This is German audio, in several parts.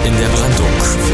in der Brandung.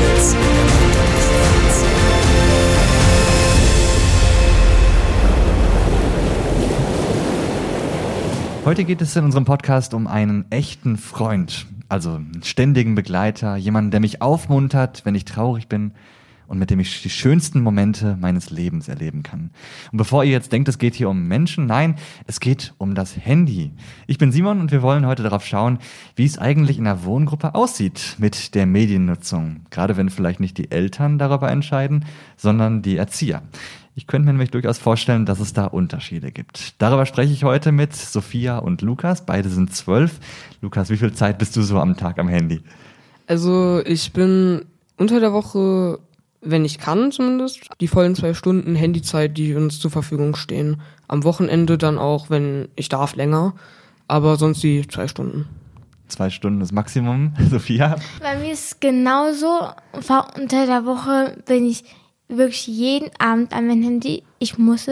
Heute geht es in unserem Podcast um einen echten Freund, also einen ständigen Begleiter, jemanden, der mich aufmuntert, wenn ich traurig bin und mit dem ich die schönsten Momente meines Lebens erleben kann. Und bevor ihr jetzt denkt, es geht hier um Menschen, nein, es geht um das Handy. Ich bin Simon und wir wollen heute darauf schauen, wie es eigentlich in der Wohngruppe aussieht mit der Mediennutzung. Gerade wenn vielleicht nicht die Eltern darüber entscheiden, sondern die Erzieher. Ich könnte mir nämlich durchaus vorstellen, dass es da Unterschiede gibt. Darüber spreche ich heute mit Sophia und Lukas. Beide sind 12. Lukas, wie viel Zeit bist du so am Tag am Handy? Also ich bin unter der Woche, wenn ich kann zumindest, die vollen 2 Stunden Handyzeit, die uns zur Verfügung stehen. Am Wochenende dann auch, wenn ich darf, länger. Aber sonst die 2 Stunden. 2 Stunden das Maximum. Sophia? Bei mir ist es genauso. Unter der Woche bin ich wirklich jeden Abend an mein Handy. Ich muss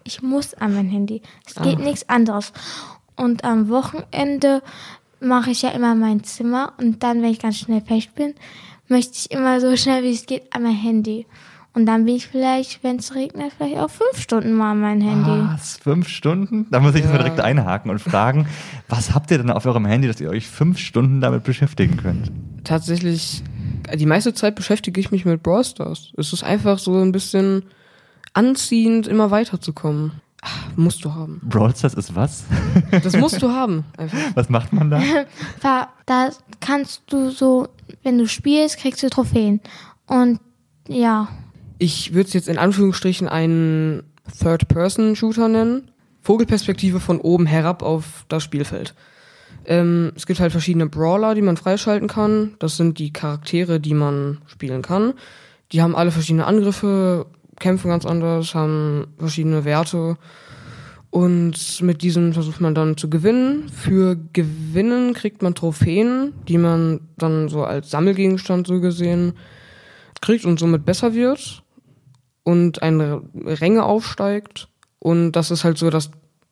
an mein Handy. Es geht nichts anderes. Und am Wochenende mache ich ja immer mein Zimmer. Und dann, wenn ich ganz schnell fertig bin, möchte ich immer so schnell wie es geht an mein Handy. Und dann bin ich vielleicht, wenn es regnet, vielleicht auch 5 Stunden mal an mein Handy. Was? 5 Stunden? Da muss ich mal direkt einhaken und fragen, was habt ihr denn auf eurem Handy, dass ihr euch 5 Stunden damit beschäftigen könnt? Tatsächlich, die meiste Zeit beschäftige ich mich mit Brawl Stars. Es ist einfach so ein bisschen anziehend, immer weiterzukommen. Musst du haben. Brawl Stars ist was? Das musst du haben. Einfach. Was macht man da? Da kannst du so, wenn du spielst, kriegst du Trophäen. Und ja. Ich würde es jetzt in Anführungsstrichen einen Third-Person-Shooter nennen. Vogelperspektive von oben herab auf das Spielfeld. Es gibt halt verschiedene Brawler, die man freischalten kann. Das sind die Charaktere, die man spielen kann. Die haben alle verschiedene Angriffe, kämpfen ganz anders, haben verschiedene Werte. Und mit diesen versucht man dann zu gewinnen. Für Gewinnen kriegt man Trophäen, die man dann so als Sammelgegenstand so gesehen kriegt und somit besser wird und eine Ränge aufsteigt. Und das ist halt so das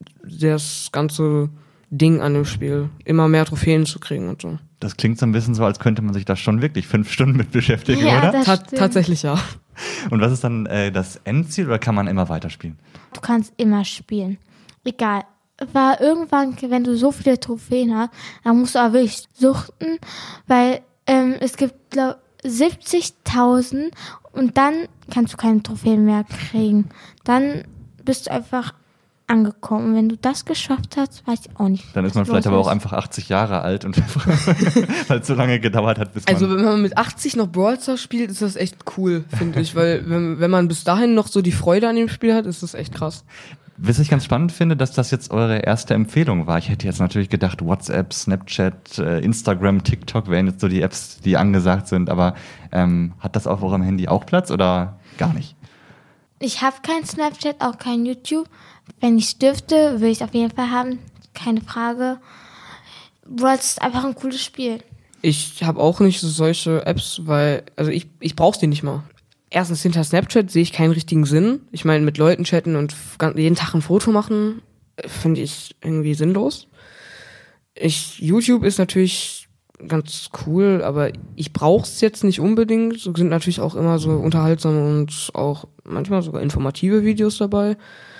ganze Ding an dem Spiel, immer mehr Trophäen zu kriegen und so. Das klingt so ein bisschen so, als könnte man sich da schon wirklich 5 Stunden mit beschäftigen, ja, oder? Tatsächlich ja. Und was ist dann das Endziel oder kann man immer weiterspielen? Du kannst immer spielen. Egal. Aber irgendwann, wenn du so viele Trophäen hast, dann musst du auch wirklich suchten, weil es gibt, glaube ich, 70.000 und dann kannst du keine Trophäen mehr kriegen. Dann bist du einfach angekommen. Wenn du das geschafft hast, weiß ich auch nicht. Dann ist man vielleicht aber auch einfach 80 Jahre alt und weil es so lange gedauert hat, bis man... Also wenn man mit 80 noch Brawl Stars spielt, ist das echt cool, finde ich, weil wenn man bis dahin noch so die Freude an dem Spiel hat, ist das echt krass. Was ich ganz spannend finde, dass das jetzt eure erste Empfehlung war. Ich hätte jetzt natürlich gedacht, WhatsApp, Snapchat, Instagram, TikTok wären jetzt so die Apps, die angesagt sind, aber hat das auf eurem Handy auch Platz oder gar nicht? Ich habe kein Snapchat, auch kein YouTube. Wenn ich dürfte, würde ich es auf jeden Fall haben. Keine Frage. Brawl ist einfach ein cooles Spiel. Ich habe auch nicht solche Apps, weil, also ich brauch's die nicht mal. Erstens, hinter Snapchat sehe ich keinen richtigen Sinn. Ich meine, mit Leuten chatten und jeden Tag ein Foto machen, finde ich irgendwie sinnlos. YouTube ist natürlich ganz cool, aber ich brauch's jetzt nicht unbedingt. So sind natürlich auch immer so unterhaltsame und auch manchmal sogar informative Videos dabei.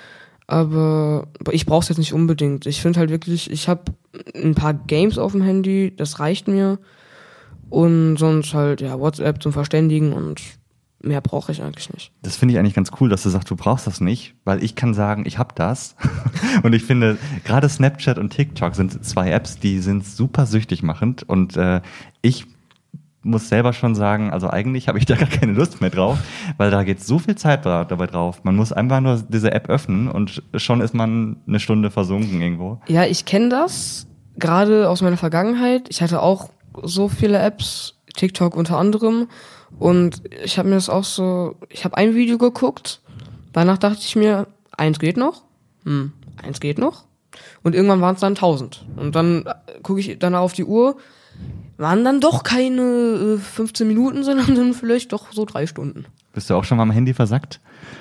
Aber ich brauch's jetzt nicht unbedingt. Ich finde halt wirklich, ich habe ein paar Games auf dem Handy, das reicht mir. Und sonst halt, ja, WhatsApp zum Verständigen und mehr brauche ich eigentlich nicht. Das finde ich eigentlich ganz cool, dass du sagst, du brauchst das nicht, weil ich kann sagen, ich habe das. Und ich finde, gerade Snapchat und TikTok sind 2 Apps, die sind super süchtig machend. Und ich muss selber schon sagen, also eigentlich habe ich da gar keine Lust mehr drauf, weil da geht so viel Zeit dabei drauf. Man muss einfach nur diese App öffnen und schon ist man eine Stunde versunken irgendwo. Ja, ich kenne das, gerade aus meiner Vergangenheit. Ich hatte auch so viele Apps, TikTok unter anderem. Und ich habe mir das auch so, ich habe ein Video geguckt, danach dachte ich mir, 1 geht noch, 1 geht noch. Und irgendwann waren es dann 1000. Und dann gucke ich dann auf die Uhr, waren dann doch keine 15 Minuten, sondern dann vielleicht doch so 3 Stunden. Bist du auch schon mal am Handy versackt?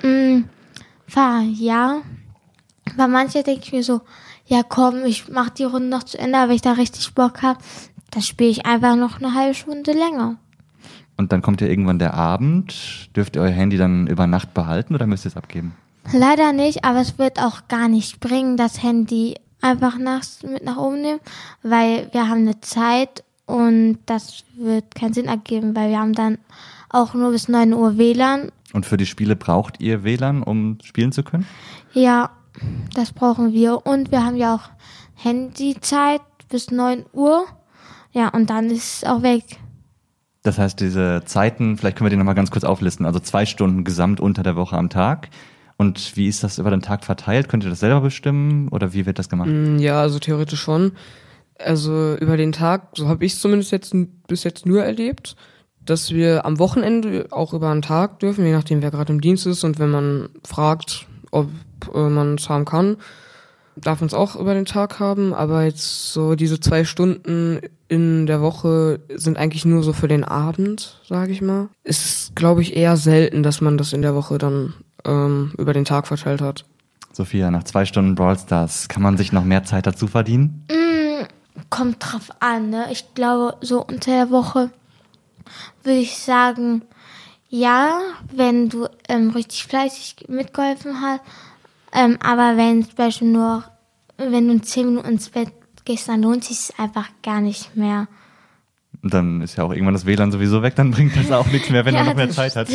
Ja. Bei manchen denke ich mir so, ja komm, ich mache die Runde noch zu Ende, aber wenn ich da richtig Bock habe, dann spiele ich einfach noch eine halbe Stunde länger. Und dann kommt ja irgendwann der Abend. Dürft ihr euer Handy dann über Nacht behalten oder müsst ihr es abgeben? Leider nicht, aber es wird auch gar nicht bringen, das Handy einfach nachts mit nach oben nehmen, weil wir haben eine Zeit und das wird keinen Sinn ergeben, weil wir haben dann auch nur bis 9 Uhr WLAN. Und für die Spiele braucht ihr WLAN, um spielen zu können? Ja, das brauchen wir. Und wir haben ja auch Handyzeit bis 9 Uhr. Ja, und dann ist es auch weg. Das heißt, diese Zeiten, vielleicht können wir die nochmal ganz kurz auflisten, also 2 Stunden gesamt unter der Woche am Tag. Und wie ist das über den Tag verteilt? Könnt ihr das selber bestimmen oder wie wird das gemacht? Ja, also theoretisch schon. Also über den Tag, so habe ich es zumindest bis jetzt nur erlebt, dass wir am Wochenende auch über einen Tag dürfen, je nachdem wer gerade im Dienst ist. Und wenn man fragt, ob man es haben kann, darf man es auch über den Tag haben. Aber jetzt so diese 2 Stunden in der Woche sind eigentlich nur so für den Abend, sage ich mal. Ist, glaube ich, eher selten, dass man das in der Woche dann über den Tag verteilt hat. Sophia, nach 2 Stunden Brawl Stars, kann man sich noch mehr Zeit dazu verdienen? Kommt drauf an, ne? Ich glaube, so unter der Woche würde ich sagen, ja, wenn du richtig fleißig mitgeholfen hast. Aber wenn zum Beispiel wenn du in 10 Minuten ins Bett gehst, dann lohnt sich es einfach gar nicht mehr. Und dann ist ja auch irgendwann das WLAN sowieso weg, dann bringt das auch nichts mehr, wenn man noch mehr Zeit hat.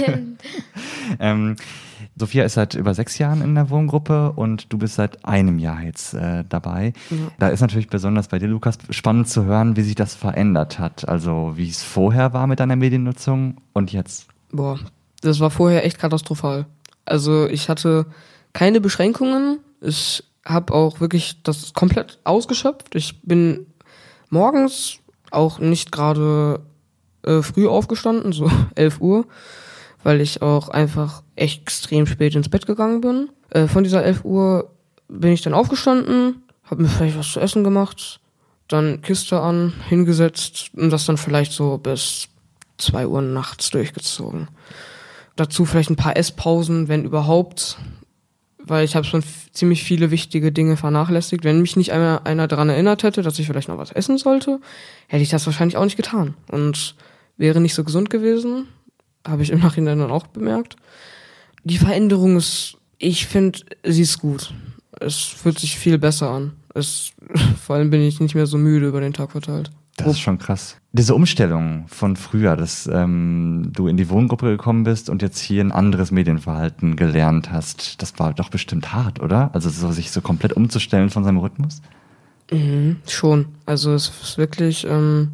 Sophia ist seit über 6 Jahren in der Wohngruppe und du bist seit einem Jahr jetzt dabei. Ja. Da ist natürlich besonders bei dir, Lukas, spannend zu hören, wie sich das verändert hat. Also wie es vorher war mit deiner Mediennutzung und jetzt. Boah, das war vorher echt katastrophal. Also ich hatte keine Beschränkungen. Ich habe auch wirklich das komplett ausgeschöpft. Ich bin morgens auch nicht gerade früh aufgestanden, so 11 Uhr. Weil ich auch einfach extrem spät ins Bett gegangen bin. Von dieser 11 Uhr bin ich dann aufgestanden, habe mir vielleicht was zu essen gemacht, dann Kiste an, hingesetzt und das dann vielleicht so bis 2 Uhr nachts durchgezogen. Dazu vielleicht ein paar Esspausen, wenn überhaupt, weil ich habe schon ziemlich viele wichtige Dinge vernachlässigt. Wenn mich nicht einer daran erinnert hätte, dass ich vielleicht noch was essen sollte, hätte ich das wahrscheinlich auch nicht getan und wäre nicht so gesund gewesen. Habe ich im Nachhinein dann auch bemerkt. Die Veränderung ist, ich finde, sie ist gut. Es fühlt sich viel besser an. Vor allem bin ich nicht mehr so müde über den Tag verteilt. Das ist schon krass. Diese Umstellung von früher, dass du in die Wohngruppe gekommen bist und jetzt hier ein anderes Medienverhalten gelernt hast, das war doch bestimmt hart, oder? Also sich so komplett umzustellen von seinem Rhythmus? Schon. Also es ist wirklich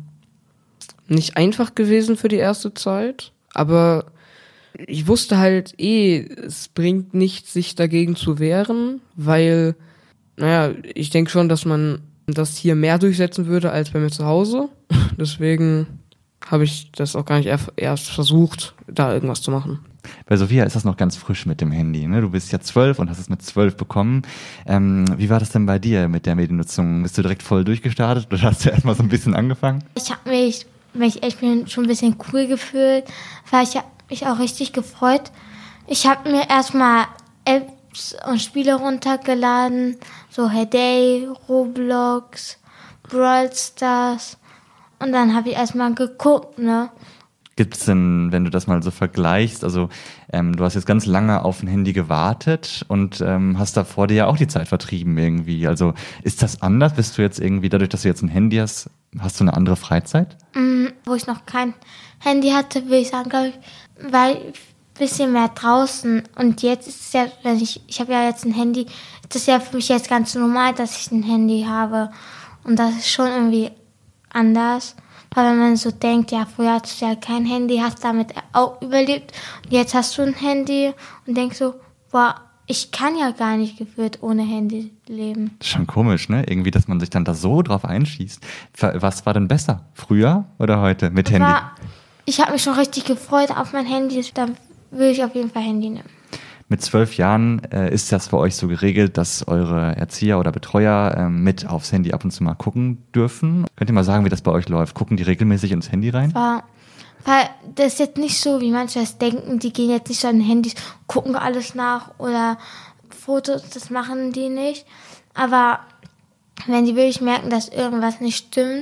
nicht einfach gewesen für die erste Zeit. Aber ich wusste halt es bringt nichts, sich dagegen zu wehren, weil, ich denke schon, dass man das hier mehr durchsetzen würde als bei mir zu Hause. Deswegen habe ich das auch gar nicht erst versucht, da irgendwas zu machen. Bei Sophia ist das noch ganz frisch mit dem Handy, ne? Du bist ja 12 und hast es mit 12 bekommen. Wie war das denn bei dir mit der Mediennutzung? Bist du direkt voll durchgestartet oder hast du erstmal so ein bisschen angefangen? Ich habe mich schon ein bisschen cool gefühlt, weil ich habe mich auch richtig gefreut. Ich habe mir erstmal Apps und Spiele runtergeladen, so Hey Day, Roblox, Brawl Stars und dann habe ich erstmal geguckt, ne? Gibt es denn, wenn du das mal so vergleichst, also du hast jetzt ganz lange auf ein Handy gewartet und hast da vor dir ja auch die Zeit vertrieben irgendwie. Also ist das anders? Bist du jetzt irgendwie, dadurch, dass du jetzt ein Handy hast, hast du eine andere Freizeit? Wo ich noch kein Handy hatte, würde ich sagen, glaube ich, weil ein bisschen mehr draußen. Und jetzt ist es ja, ich habe ja jetzt ein Handy, ist es ja für mich jetzt ganz normal, dass ich ein Handy habe. Und das ist schon irgendwie anders. Weil wenn man so denkt, ja, früher hattest du ja kein Handy, hast damit auch überlebt. Und jetzt hast du ein Handy und denkst so, boah, ich kann ja gar nicht gefühlt ohne Handy leben. Das ist schon komisch, ne? Irgendwie, dass man sich dann da so drauf einschießt. Was war denn besser? Früher oder heute mit Handy? Ich habe mich schon richtig gefreut auf mein Handy. Dann würde ich auf jeden Fall Handy nehmen. Mit 12 Jahren ist das für euch so geregelt, dass eure Erzieher oder Betreuer mit aufs Handy ab und zu mal gucken dürfen. Könnt ihr mal sagen, wie das bei euch läuft? Gucken die regelmäßig ins Handy rein? Weil das ist jetzt nicht so, wie manche das denken. Die gehen jetzt nicht so an den Handys, gucken alles nach oder Fotos, das machen die nicht. Aber wenn die wirklich merken, dass irgendwas nicht stimmt,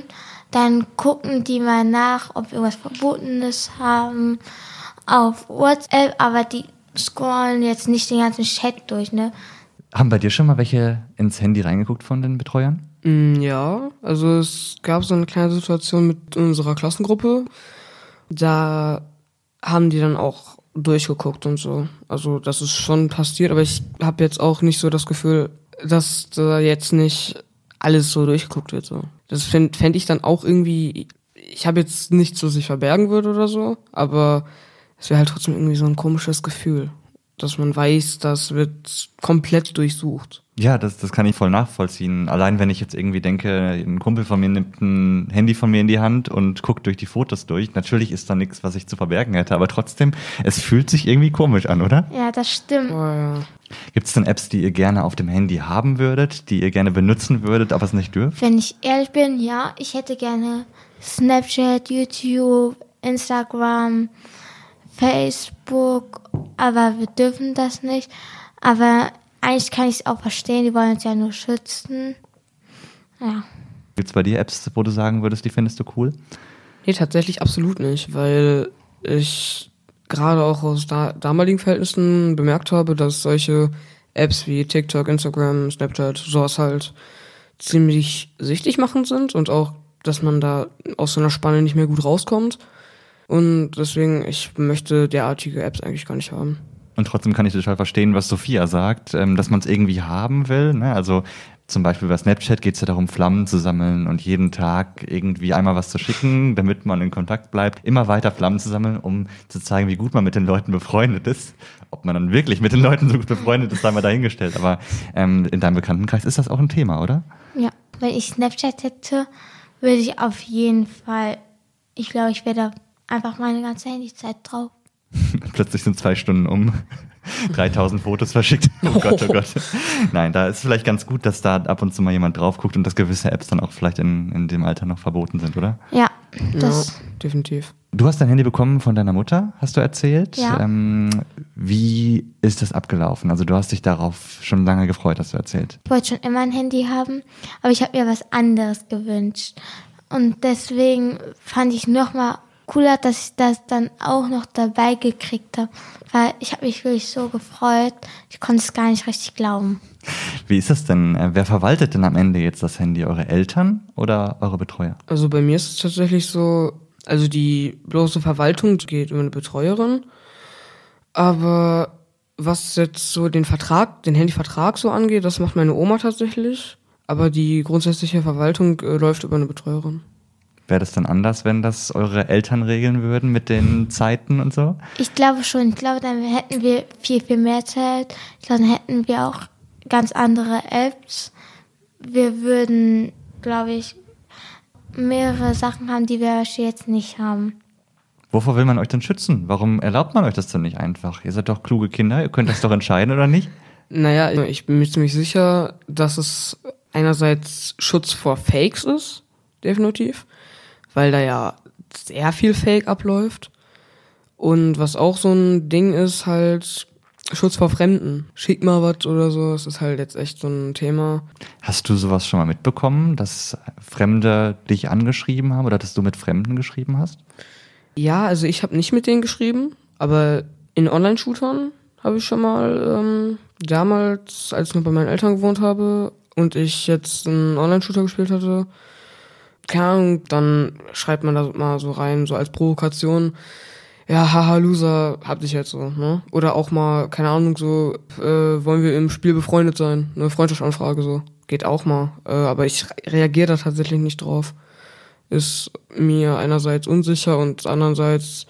Dann gucken die mal nach, ob wir irgendwas Verbotenes haben auf WhatsApp, aber die scrollen jetzt nicht den ganzen Chat durch, ne? Haben bei dir schon mal welche ins Handy reingeguckt von den Betreuern? Ja, also es gab so eine kleine Situation mit unserer Klassengruppe. Da haben die dann auch durchgeguckt und so. Also das ist schon passiert, aber ich habe jetzt auch nicht so das Gefühl, dass da jetzt nicht alles so durchgeguckt wird. So. Das fänd ich dann auch irgendwie, ich habe jetzt nichts, was ich verbergen würde oder so, aber es wäre halt trotzdem irgendwie so ein komisches Gefühl, dass man weiß, das wird komplett durchsucht. Ja, das kann ich voll nachvollziehen. Allein wenn ich jetzt irgendwie denke, ein Kumpel von mir nimmt ein Handy von mir in die Hand und guckt durch die Fotos durch. Natürlich ist da nichts, was ich zu verbergen hätte, aber trotzdem, es fühlt sich irgendwie komisch an, oder? Ja, das stimmt. Oh, ja. Gibt es denn Apps, die ihr gerne auf dem Handy haben würdet, die ihr gerne benutzen würdet, aber es nicht dürft? Wenn ich ehrlich bin, ja, ich hätte gerne Snapchat, YouTube, Instagram, Facebook, aber wir dürfen das nicht. Aber eigentlich kann ich es auch verstehen, die wollen uns ja nur schützen. Ja. Gibt es bei dir Apps, wo du sagen würdest, die findest du cool? Nee, tatsächlich absolut nicht, weil ich gerade auch aus damaligen Verhältnissen bemerkt habe, dass solche Apps wie TikTok, Instagram, Snapchat, sowas halt ziemlich süchtig machend sind und auch, dass man da aus so einer Spanne nicht mehr gut rauskommt. Und deswegen, ich möchte derartige Apps eigentlich gar nicht haben. Und trotzdem kann ich total verstehen, was Sophia sagt, dass man es irgendwie haben will. Ne? Also zum Beispiel bei Snapchat geht es ja darum, Flammen zu sammeln und jeden Tag irgendwie einmal was zu schicken, damit man in Kontakt bleibt. Immer weiter Flammen zu sammeln, um zu zeigen, wie gut man mit den Leuten befreundet ist. Ob man dann wirklich mit den Leuten so gut befreundet ist, sei mal dahingestellt. Aber in deinem Bekanntenkreis ist das auch ein Thema, oder? Ja, wenn ich Snapchat hätte, würde ich auf jeden Fall, ich glaube, ich wäre da einfach meine ganze Handyzeit drauf. Plötzlich sind 2 Stunden um. 3000 Fotos verschickt. Oh Gott, oh Gott. Nein, da ist vielleicht ganz gut, dass da ab und zu mal jemand drauf guckt und dass gewisse Apps dann auch vielleicht in dem Alter noch verboten sind, oder? Ja, Ja, definitiv. Du hast dein Handy bekommen von deiner Mutter, hast du erzählt. Ja. Wie ist das abgelaufen? Also du hast dich darauf schon lange gefreut, hast du erzählt. ich wollte schon immer ein Handy haben, aber ich habe mir was anderes gewünscht. Und deswegen fand ich nochmal cooler, dass ich das dann auch noch dabei gekriegt habe, weil ich habe mich wirklich so gefreut, ich konnte es gar nicht richtig glauben. Wie ist das denn? Wer verwaltet denn am Ende jetzt das Handy? Eure Eltern oder eure Betreuer? Also bei mir ist es tatsächlich so, also die bloße Verwaltung geht über eine Betreuerin, aber was jetzt so den Handyvertrag so angeht, das macht meine Oma tatsächlich, aber die grundsätzliche Verwaltung läuft über eine Betreuerin. Wäre das dann anders, wenn das eure Eltern regeln würden mit den Zeiten und so? Ich glaube schon, ich glaube, dann hätten wir viel, viel mehr Zeit. Ich glaube, dann hätten wir auch ganz andere Apps. Wir würden, glaube ich, mehrere Sachen haben, die wir jetzt nicht haben. Wovor will man euch denn schützen? Warum erlaubt man euch das denn nicht einfach? Ihr seid doch kluge Kinder, ihr könnt das doch entscheiden, oder nicht? Naja, ich bin mir ziemlich sicher, dass es einerseits Schutz vor Fakes ist, definitiv, weil da ja sehr viel Fake abläuft. Und was auch so ein Ding ist, halt Schutz vor Fremden. Schick mal was oder so, das ist halt jetzt echt so ein Thema. Hast du sowas schon mal mitbekommen, dass Fremde dich angeschrieben haben oder dass du mit Fremden geschrieben hast? Ja, also ich habe nicht mit denen geschrieben, aber in Online-Shootern habe ich schon mal damals, als ich noch bei meinen Eltern gewohnt habe und ich jetzt einen Online-Shooter gespielt hatte, keine Ahnung, dann schreibt man da mal so rein, so als Provokation, ja, haha, Loser, hab dich jetzt so, ne? Oder auch mal, keine Ahnung, so, wollen wir im Spiel befreundet sein? Eine Freundschaftsanfrage so. Geht auch mal. Aber ich reagiere da tatsächlich nicht drauf. Ist mir einerseits unsicher und andererseits,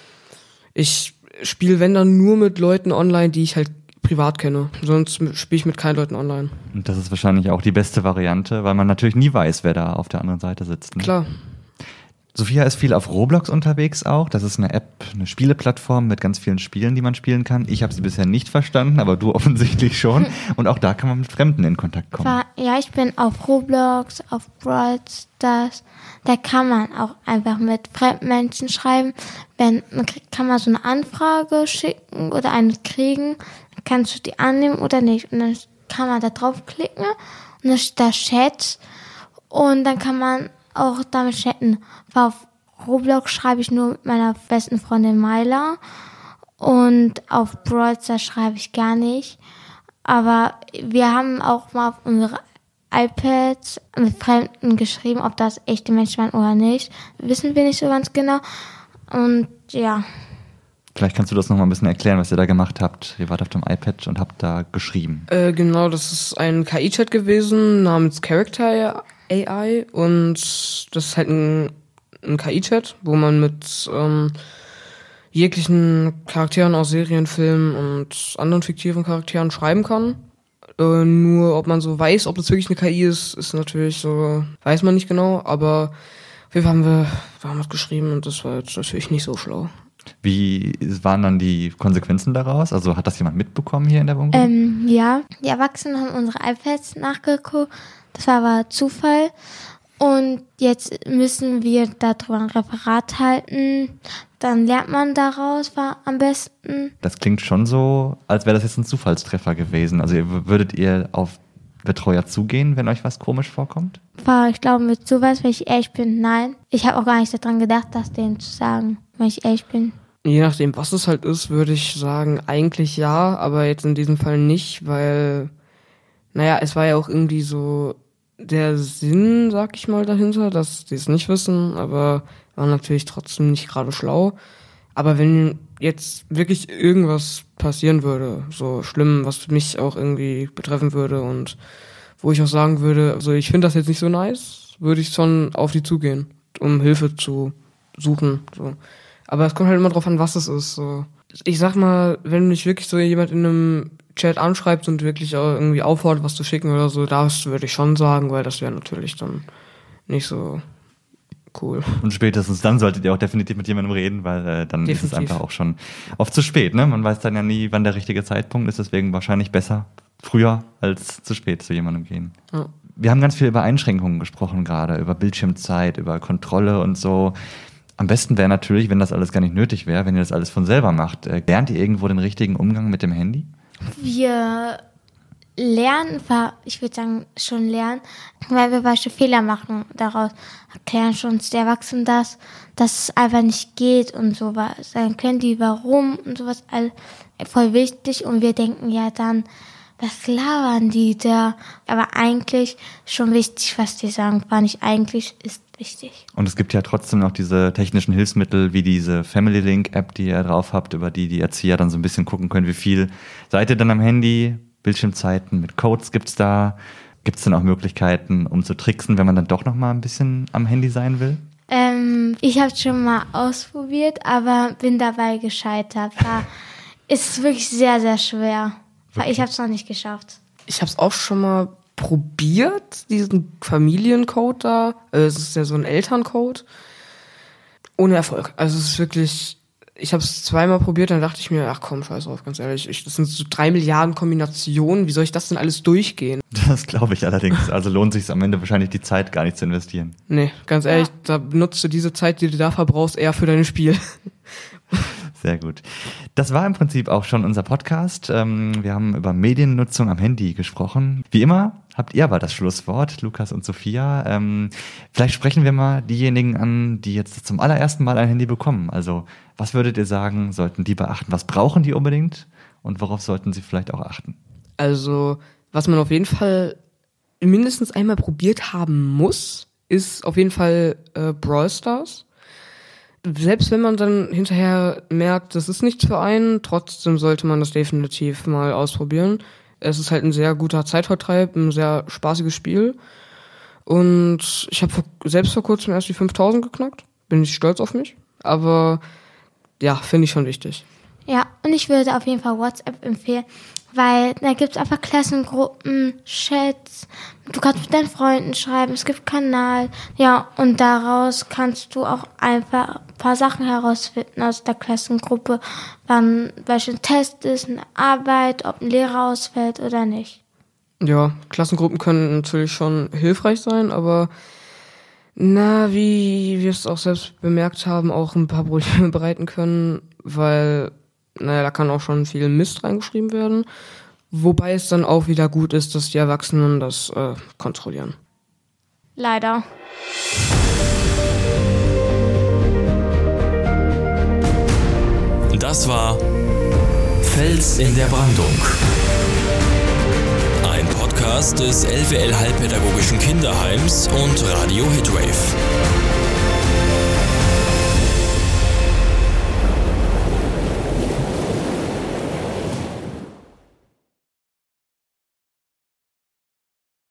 ich spiele, wenn dann, nur mit Leuten online, die ich halt privat kenne. Sonst spiele ich mit keinen Leuten online. Und das ist wahrscheinlich auch die beste Variante, weil man natürlich nie weiß, wer da auf der anderen Seite sitzt. Ne? Klar. Sophia ist viel auf Roblox unterwegs auch. Das ist eine App, eine Spieleplattform mit ganz vielen Spielen, die man spielen kann. Ich habe sie bisher nicht verstanden, aber du offensichtlich schon. Und auch da kann man mit Fremden in Kontakt kommen. Ja, ich bin auf Roblox, auf Brawl Stars. Da kann man auch einfach mit fremden Menschen schreiben. Kann man so eine Anfrage schicken oder eine kriegen. Dann kannst du die annehmen oder nicht. Und dann kann man da draufklicken und dann steht da Chat. Und dann kann man auch damit chatten. Auf Roblox schreibe ich nur mit meiner besten Freundin Myla und auf Brawl Stars schreibe ich gar nicht. Aber wir haben auch mal auf unsere iPads mit Fremden geschrieben, ob das echte Menschen waren oder nicht. Wissen wir nicht so ganz genau. Und ja. Vielleicht kannst du das nochmal ein bisschen erklären, was ihr da gemacht habt. Ihr wart auf dem iPad und habt da geschrieben. Genau, das ist ein KI-Chat gewesen namens Character AI und das ist halt ein KI-Chat, wo man mit jeglichen Charakteren aus Serien, Filmen und anderen fiktiven Charakteren schreiben kann. Nur ob man so weiß, ob das wirklich eine KI ist natürlich so, weiß man nicht genau, aber auf jeden Fall haben wir was geschrieben und das war jetzt natürlich nicht so schlau. Wie waren dann die Konsequenzen daraus? Also hat das jemand mitbekommen hier in der Wohnung? Ja, die Erwachsenen haben unsere iPads nachgeguckt. Das war aber Zufall. Und jetzt müssen wir darüber ein Referat halten. Dann lernt man daraus, war am besten. Das klingt schon so, als wäre das jetzt ein Zufallstreffer gewesen. Also würdet ihr auf Betreuer zugehen, wenn euch was komisch vorkommt? Ich glaube, mit sowas, wenn ich ehrlich bin, nein. Ich habe auch gar nicht daran gedacht, das denen zu sagen, wenn ich ehrlich bin. Je nachdem, was es halt ist, würde ich sagen, eigentlich ja, aber jetzt in diesem Fall nicht, weil, es war ja auch irgendwie so der Sinn, sag ich mal, dahinter, dass die es nicht wissen, aber war natürlich trotzdem nicht gerade schlau. Aber wenn jetzt wirklich irgendwas passieren würde, so schlimm, was mich auch irgendwie betreffen würde und wo ich auch sagen würde, also ich finde das jetzt nicht so nice, würde ich schon auf die zugehen, um Hilfe zu suchen. So. Aber es kommt halt immer drauf an, was es ist. So. Ich sag mal, wenn mich wirklich so jemand in einem Chat anschreibt und wirklich auch irgendwie auffordert, was zu schicken oder so, das würde ich schon sagen, weil das wäre natürlich dann nicht so cool. Und spätestens dann solltet ihr auch definitiv mit jemandem reden, weil dann ist es einfach auch schon oft zu spät. Ne? Man weiß dann ja nie, wann der richtige Zeitpunkt ist, deswegen wahrscheinlich besser früher als zu spät zu jemandem gehen. Ja. Wir haben ganz viel über Einschränkungen gesprochen gerade, über Bildschirmzeit, über Kontrolle und so. Am besten wäre natürlich, wenn das alles gar nicht nötig wäre, wenn ihr das alles von selber macht. Lernt ihr irgendwo den richtigen Umgang mit dem Handy? Wir lernen, ich würde sagen, schon lernen, weil wir beispielsweise Fehler machen. Daraus erklären schon uns die Erwachsenen dass es einfach nicht geht und sowas. Dann können die warum und sowas all voll wichtig und wir denken ja dann, was labern die da? Aber eigentlich schon wichtig, was die sagen. War nicht eigentlich, ist wichtig. Und es gibt ja trotzdem noch diese technischen Hilfsmittel, wie diese Family Link App, die ihr drauf habt, über die Erzieher dann so ein bisschen gucken können, wie viel seid ihr dann am Handy, Bildschirmzeiten mit Codes gibt's da. Gibt es denn auch Möglichkeiten, um zu tricksen, wenn man dann doch noch mal ein bisschen am Handy sein will? Ich habe es schon mal ausprobiert, aber bin dabei gescheitert. Ist wirklich sehr, sehr schwer. Okay. Ich habe es noch nicht geschafft. Ich habe es auch schon mal probiert, diesen Familiencode da. Es ist ja so ein Elterncode. Ohne Erfolg. Also es ist wirklich, ich habe es zweimal probiert, dann dachte ich mir, ach komm, scheiß drauf, ganz ehrlich. Das sind so 3 Milliarden Kombinationen. Wie soll ich das denn alles durchgehen? Das glaube ich allerdings. Also lohnt sich am Ende wahrscheinlich die Zeit gar nicht zu investieren. Nee, ganz ehrlich, da benutzt du diese Zeit, die du da verbrauchst, eher für dein Spiel. Sehr gut. Das war im Prinzip auch schon unser Podcast. Wir haben über Mediennutzung am Handy gesprochen. Wie immer habt ihr aber das Schlusswort, Lukas und Sophia. Vielleicht sprechen wir mal diejenigen an, die jetzt zum allerersten Mal ein Handy bekommen. Also was würdet ihr sagen, sollten die beachten? Was brauchen die unbedingt und worauf sollten sie vielleicht auch achten? Also was man auf jeden Fall mindestens einmal probiert haben muss, ist auf jeden Fall Brawl Stars. Selbst wenn man dann hinterher merkt, das ist nichts für einen, trotzdem sollte man das definitiv mal ausprobieren. Es ist halt ein sehr guter Zeitvertreib, ein sehr spaßiges Spiel. Und ich habe selbst vor kurzem erst die 5000 geknackt. Bin ich stolz auf mich. Aber ja, finde ich schon wichtig. Ja, und ich würde auf jeden Fall WhatsApp empfehlen, weil da gibt es einfach Klassengruppen, Chats, du kannst mit deinen Freunden schreiben, es gibt Kanal, ja, und daraus kannst du auch einfach ein paar Sachen herausfinden aus der Klassengruppe, wann welcher Test ist, eine Arbeit, ob ein Lehrer ausfällt oder nicht. Ja, Klassengruppen können natürlich schon hilfreich sein, aber wie wir es auch selbst bemerkt haben, auch ein paar Probleme bereiten können, weil da kann auch schon viel Mist reingeschrieben werden. Wobei es dann auch wieder gut ist, dass die Erwachsenen das kontrollieren. Leider. Das war Fels in der Brandung. Ein Podcast des LWL Heilpädagogischen Kinderheims und Radio Hitwave.